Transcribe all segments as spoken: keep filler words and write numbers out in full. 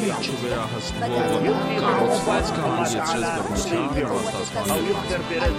չվերահսկվող կառուցված կհանգեցրեց բռնության, բացասական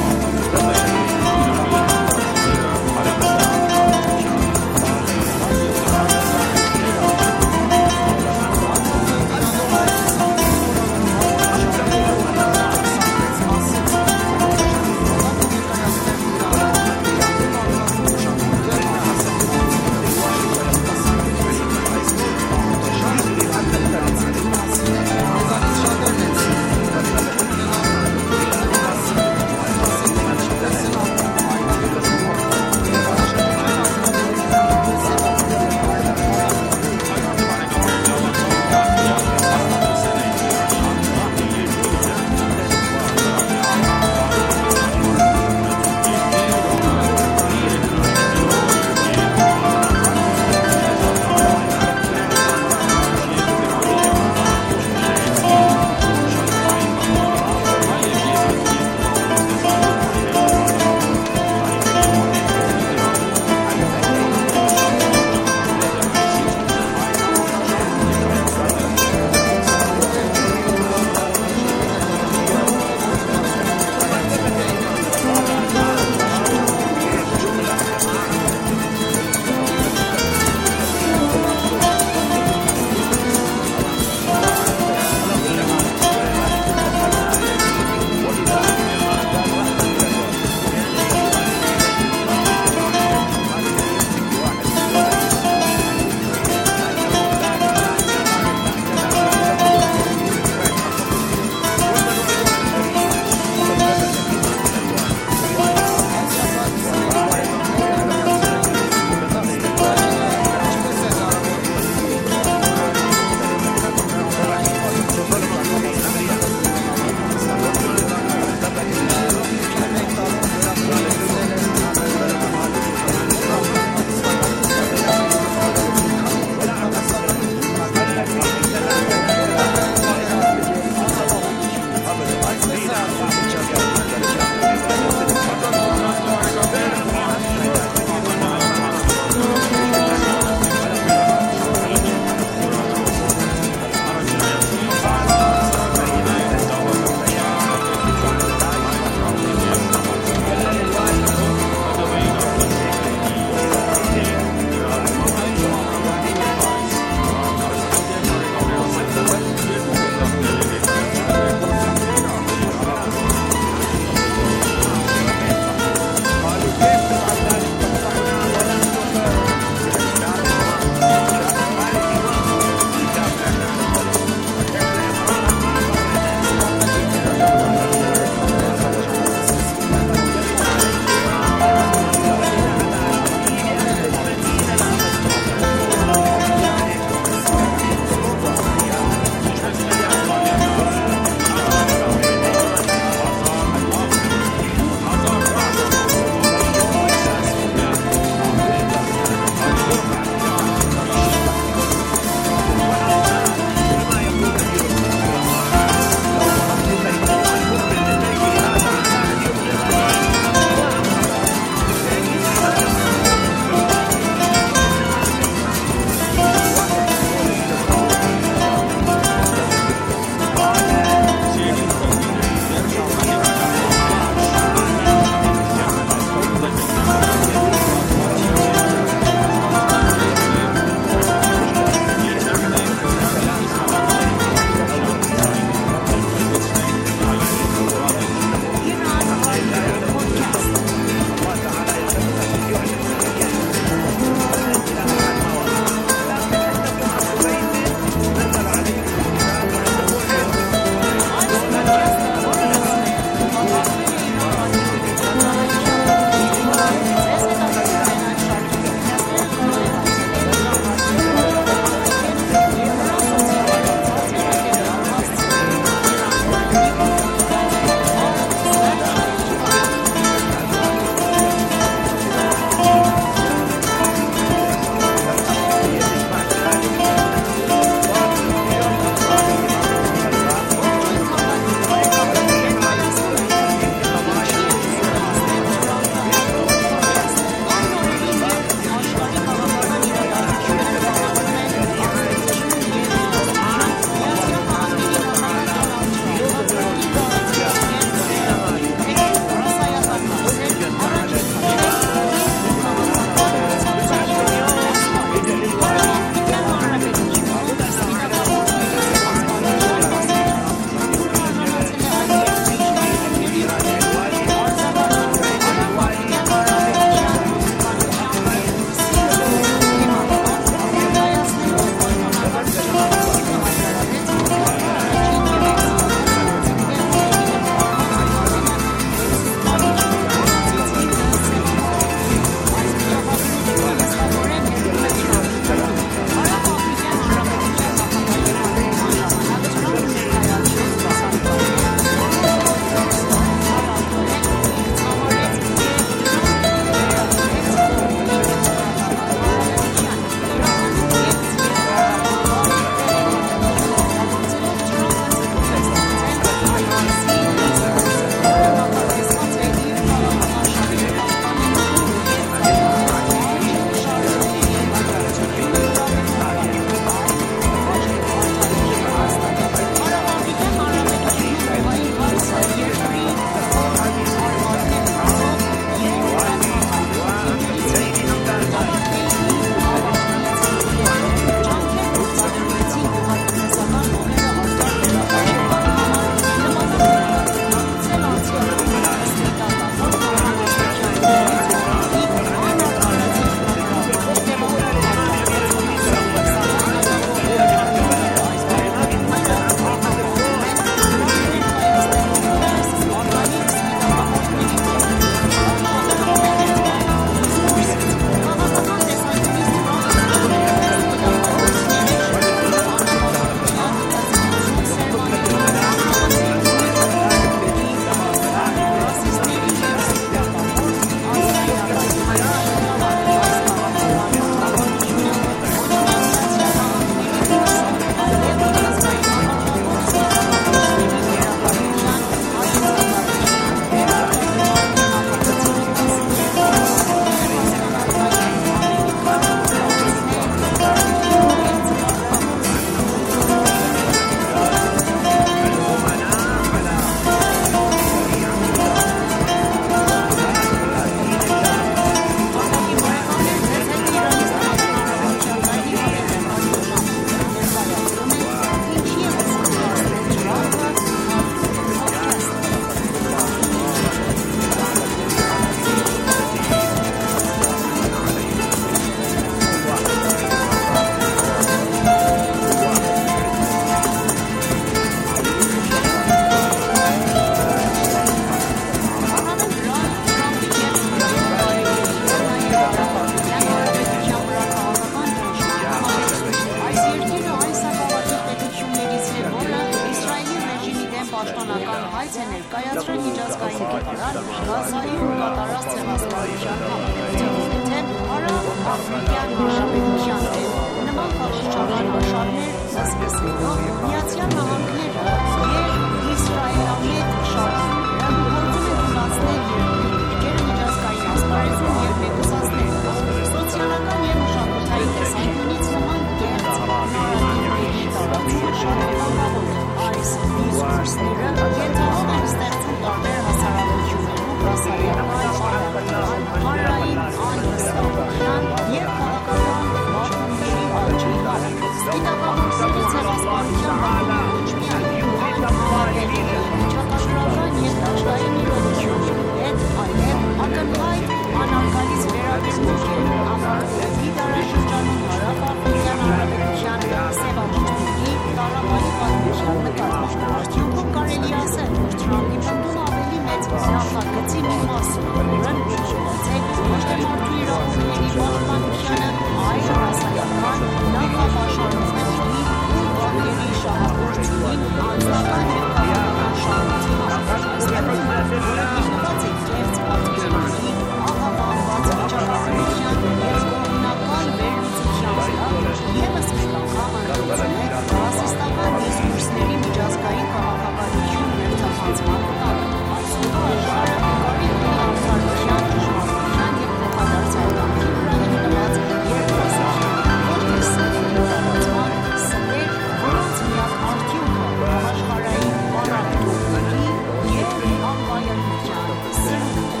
պաշտոնական հայց է ներկայացրել միջազգային կերպարար Գազայում կատարած ցեղասպանության համատեքստը, թե հարավ-աֆրիկյան հանրապետության դեմ նման փախչական արշավներ սկսելով Միացյալ Նահանգները և իսրայելամետ շարժումները փորձում են թույլատրել երկրի բջջերը միջազգային ասպարեզում և մեկուսացնել սոցիալական և մշակութային տեսանկյունից նման կեղծ նարատիվների տարածումը շատ վտանգավոր է։ Այս դիսկուրսները ենթադրում են ստեղծում տարբեր հասարակություններում ռասայական, շարժական, հանրային անվստահության և քաղաքական բախումների աճի հարկ։ Սպիտակամորսերի ցեղասպանության բախումը ոչ միայն անհավատալի է միջակայական և դաշտային իրողությունների հետ, այլև ակնհայտ անարգալից վերաբերմունք է ամառվելի դարաշրջանում հարավ-աֆրիկյան հանրապետության սևաճյուղի տառապալի պատմության նկատմամբ։ Արդյունքում կարելի է ասել, որ Թրամփի պնդումը ավելի մեծ նախագծի մի մասը, որն ուղղված է ոչ թե մարդու իրավունքների պաշտպանությանը, այլ ռասայական նախապաշարումների ու բանկերի շահագործումին անձնական և քաղաքական շահույթի համար։ Այստեղ որը հիմնված է կեղծ պատկերների, աղավաղված վիճակագրության և կողմնական վերլուծության վրա, ևս մեկ անգամ ընդգծում է ռասիստական դիսկուրսների միջազգային քաղաքականություն ներթափանցման վտանգը։ Այսօրվա աշխարհը կարիք ունի արդարության, ճշմարտության և փոխադարձականքի վրա հիմնված երկրասիրություն, ոչ թե սրտերի տարածման սրտեր, որոնց միակ արդյունքը աշխարհային պարապտուղների և անվայելության սրտն է։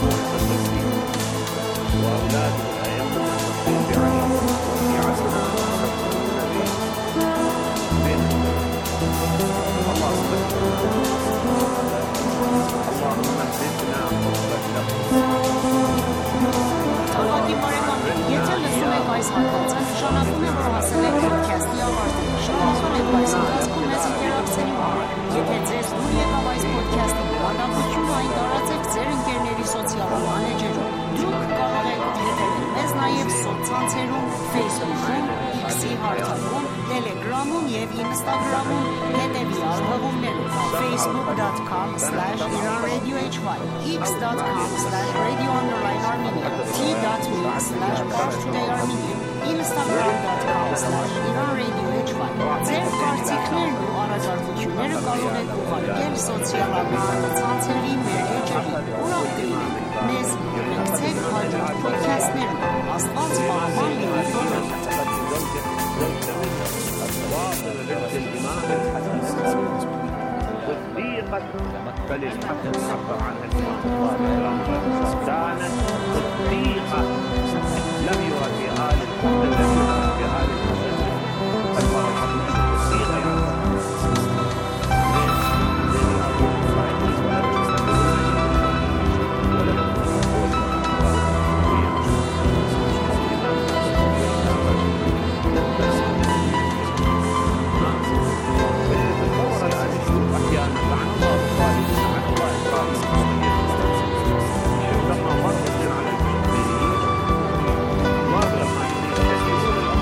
Թանկագին բարեկամներ, եթե լսում եք այս հատվածը, նշանակում է, որ հասել եք փոդքասթի ավարտին։ Շնորհակալ ենք այս ընթացքում մեզ ընկերակցելու համար։ Եթե ձեզ դուր եկավ այս փոդքասթի բովանդակությունը, այն տարածեք ձեր ընկերների սոցիալ էջերում։ Դուք կարող եք հետևել մեզ նաև սոցցանցերում, Facebook-ում, X-ի հարթակում, Telegram-ում և Instagram-ում հետևյալ հղումներով facebook.com slash iranradiohy, x.com slash radio underline armenian, t.me slash parstoday.armenian, instagram.com slash iranradiohy։ Ձեր կարծիքներն ու առաջարկությունները կարող եք ուղարկել սոցիալական ցանցերի մեր էջերին։ Ուրախ կլինենք մեզ ուղեկցեք հաջորդ փոդքասթներում։ Աստված պահպան լինի բոլորիդ։ فللحق تعبر عنها كانت صديقة لم يرى في آل الحب الذي يرى في آل المسلمين المرأة صديقة لما مروا على المسلمين ما لما يريد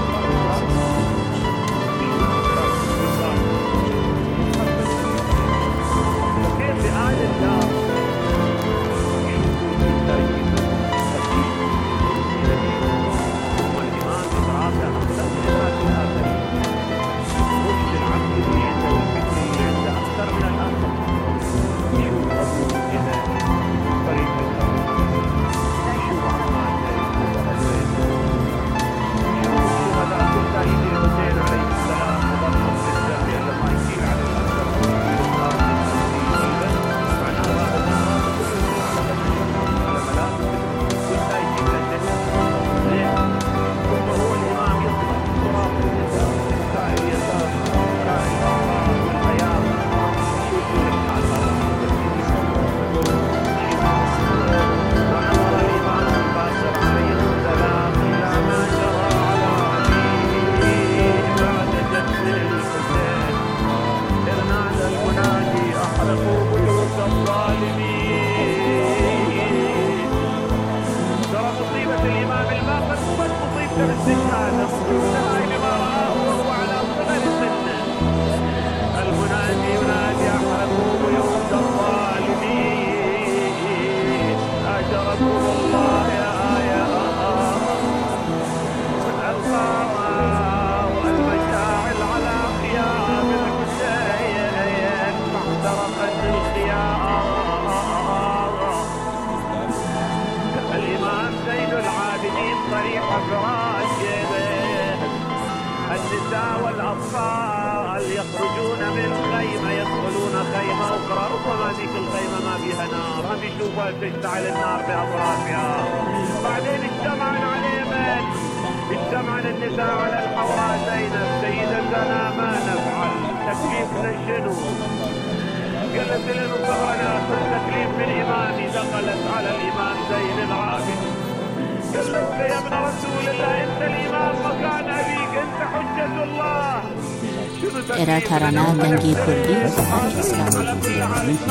نار، هم يشوفها تشتعل النار بأطرافها. بعدين اجتمعن على اليمن، اجتمعن النساء على الحوراء زينب سيدتنا ما نفعل؟ تكليفنا شنو؟ قالت لهم صبرنا تكليف من إمامي. دخلت على الإمام زين العابد قالت له يا ابن رسول الله أنت الإمام مكان أبيك، أنت حجة الله. Էրաթարանա դանգի քուրդի Pakistan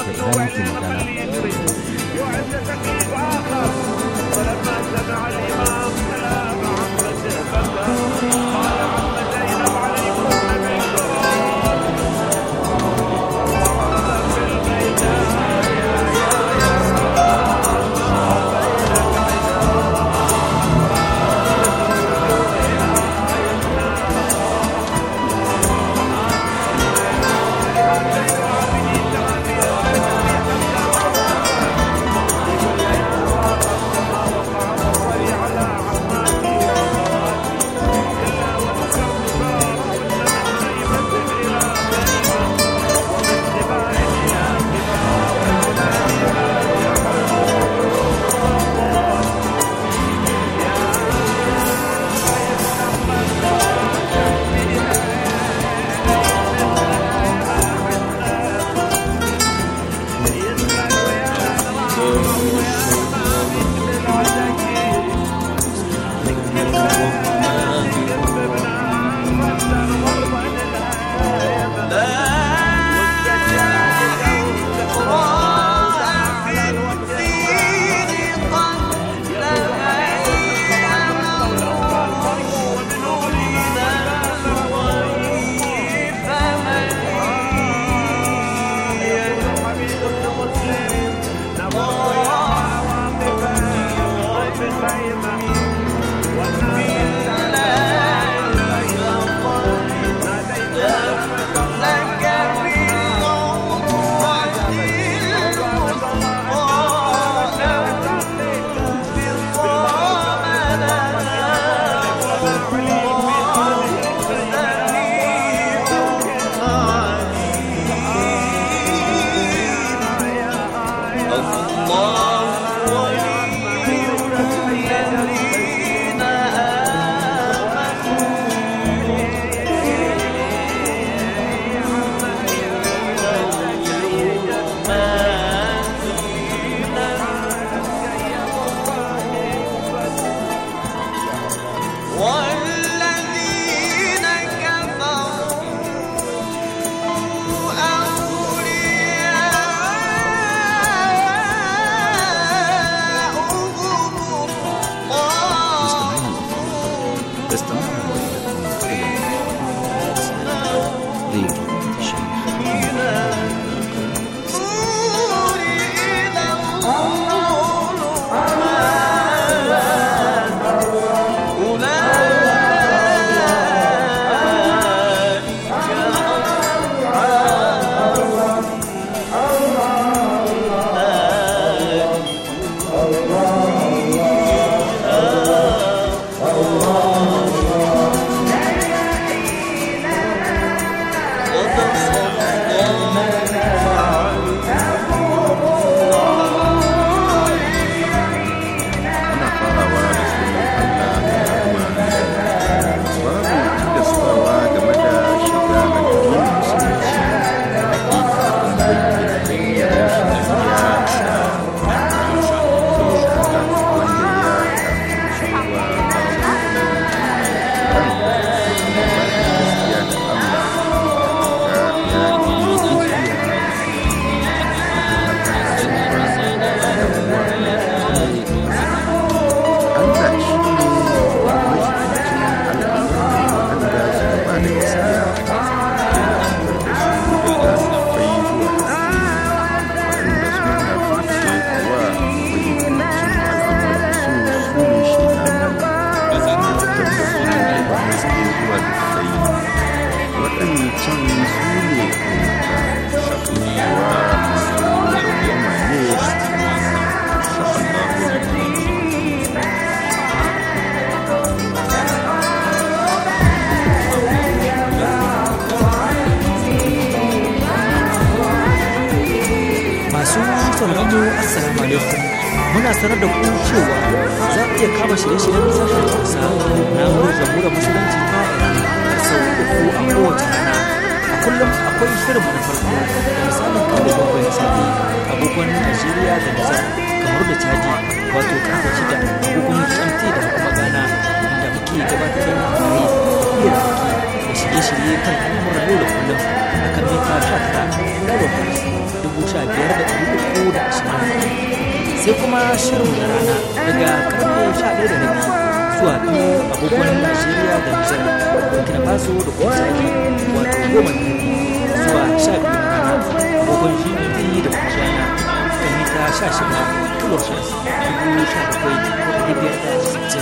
sauraron mu assalamu alaikum. Muna sanar da ku cewa za ku iya kama shirye-shiryen sashen Hausa na wurin jamhuriyar musulunci ta Iran har sau uku a kowace rana. A kullum akwai shirinmu na farko da misalin karfe bakwai na safe agogon Najeriya da Nijar kamar da Chadi wato karfe shida agogon G M T da kuma Ghana inda muke gabatar da labarai da iya da shirye-shirye kan al'amuran yau da kullum a kan mita sha tara kilohertz dubu sha biyar da ɗari uku da ashirin. Sai kuma shirin na rana daga karfe sha ɗaya da rabi zuwa biyu agogon Najeriya da Nijar, Burkina Faso da kuma Chadi wato goma da rabi zuwa sha biyu na rana agogon G M T da kuma Ghana kan mita sha shida kilohertz dubu sha bakwai da ɗari biyar da sittin.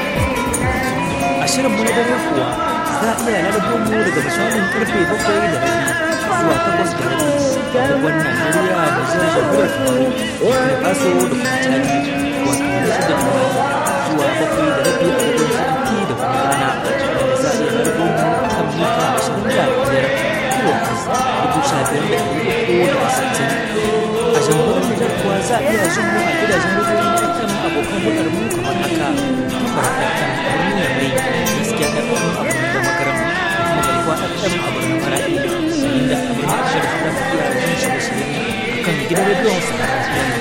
A shirin mu na dare kuwa za a iya lalabo mu daga misalin karfe bakwai da rabi zuwa takwas da rabi agogon Najeriya da zuwa jamhuriyar Kamaru, Burkina Faso da kuma Chadi wato shida da rabi zuwa bakwai da rabi agogon G M T da kuma Ghana da za a iya lalabo mu kan mita ashirin da biyar kilohertz dubu sha biyar da ɗari uku da sittin. A jamhuriyar Nijar kuwa za a iya jin mu a gidajen rediyon na F M abokan hulɗar mu kamar haka Tambar F M a birnin Yamai, Gaskiya F M a birnin Damagaram da kuma Garkuwa F M a birnin Maradi, yayin da a birnin Ashir za ku iya jin shirye-shiryen a kan gidan rediyon Sahara F M.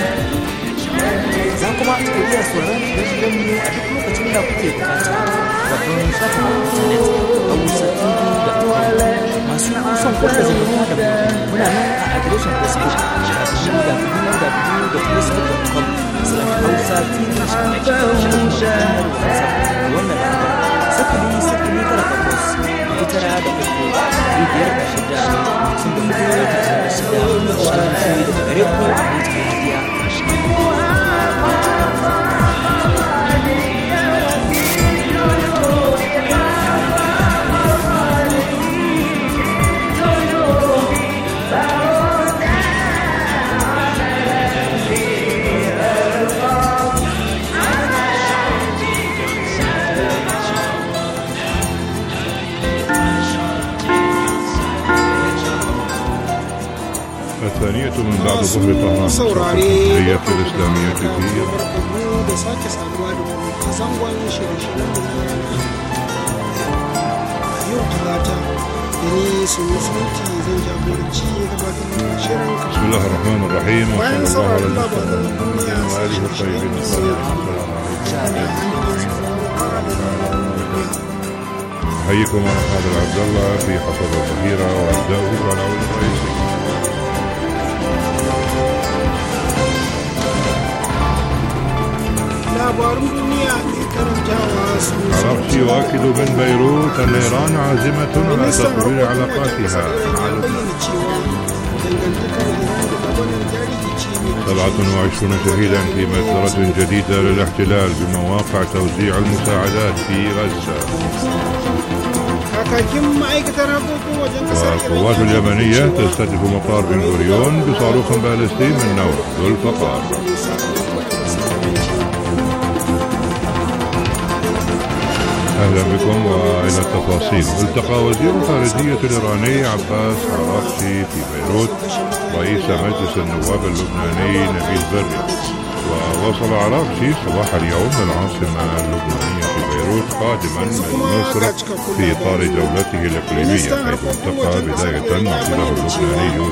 Za kuma ku iya sauraron shirye-shiryen mu a duk lokacin da kuke bukata babban shafin intanet a Hausa T V da kuma masu son kuka zumunta da mu muna nan a adireshin Facebook a w w w dot facebook dot com slash hausa tv channel wannan lambar sifili sifili tara takwas tara da uku biyar da shida sun da hudu da tara da shida shirin da gare ku a hutu lafiya. الثانية من بعد ظهر طهران الجمهورية الإسلامية في بسم الله الرحمن الرحيم وصلى الله على محمد وآله الطيبين الطاهرين. أحييكم أنا خالد عبد الله في حفظ الظهيرة وأبدأه بالعناوين الرئيسية. عربسي يؤكد من بيروت أن إيران عازمة على تطوير علاقاتها مع لبنان. سبعة وعشرون شهيدا في مسيرة جديدة للاحتلال بمواقع توزيع المساعدات في غزة. والقوات اليمنية تستهدف مطار بن غوريون بصاروخ باليستي من نوع ذو الفقار. أهلا بكم وإلى التفاصيل. التقى وزير الخارجية الإيراني عباس عراقچي في بيروت رئيس مجلس النواب اللبناني نبيل بري. ووصل عراقچي صباح اليوم للعاصمة اللبنانية في بيروت قادما من مصر في إطار جولته الإقليمية، حيث التقى بداية عقده اللبناني